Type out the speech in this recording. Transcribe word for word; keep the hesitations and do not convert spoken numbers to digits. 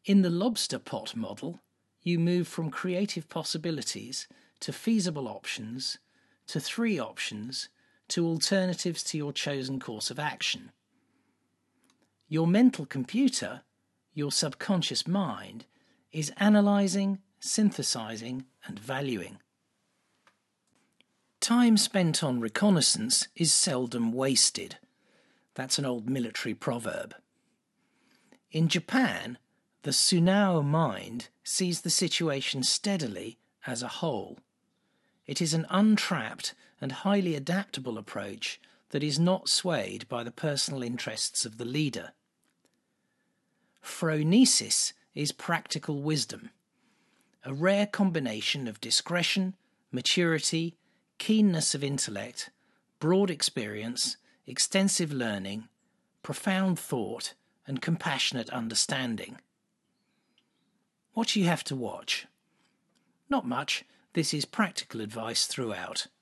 In the lobster pot model, you move from creative possibilities to feasible options, to three options, to alternatives to your chosen course of action. Your mental computer, your subconscious mind, is analysing, synthesising and valuing. Time spent on reconnaissance is seldom wasted. That's an old military proverb. In Japan, the Sunao mind sees the situation steadily as a whole. It is an untrapped and highly adaptable approach that is not swayed by the personal interests of the leader. Phronesis is practical wisdom, a rare combination of discretion, maturity, keenness of intellect, broad experience, extensive learning, profound thought, and compassionate understanding. What do you have to watch? Not much. This is practical advice throughout.